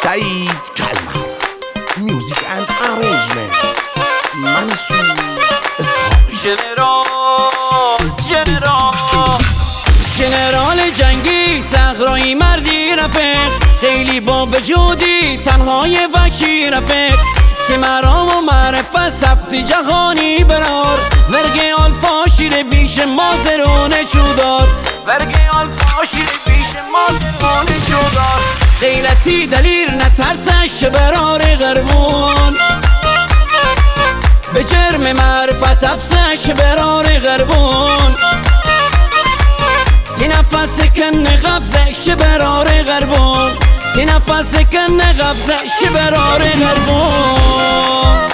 سعید کلمر میوزیک اند ارنجمنت منصور اسحاقی ژنرال جنگی صحرایی مردی رفیق خیلی با وجودی تنهای وکی رفیق تیمرام و معرفت ثبت جهانی برار ورگه آلفا شیر بیش مازرون چودار ورگه آلفا شیر بیش مازرون چودار غیرتی دلیر نترسش برار غربون به جرم معرفت افسش برار غربون سی نفس کن قبضش برار غربون سی نفس کن قبضش برار غربون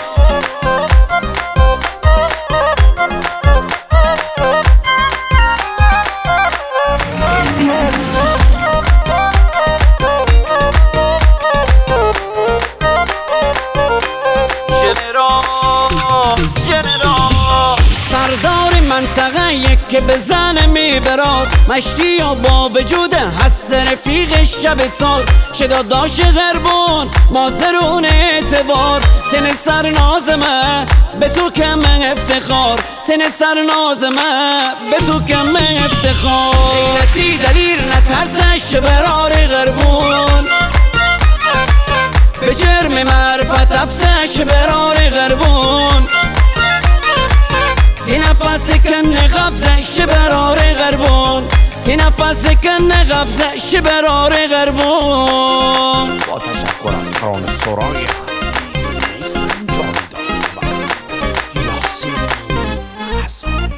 سردار منطقه یک که بزنه میبراد مشتی و با وجود هست رفیق شب تار شداداش غربون مازرون اعتبار تن سر نازمه به تو کم افتخار تن سر نازمه به تو کم افتخار غیرتی دلیر نترسش برار غربون به جرم معرفت افسش برار غربون سی نفس کن قبضش برار غربون سی نفس کن قبضش برار غربون با تشکر از ترانه سرای عزیز میسم جاویدان و یاسین حسانی.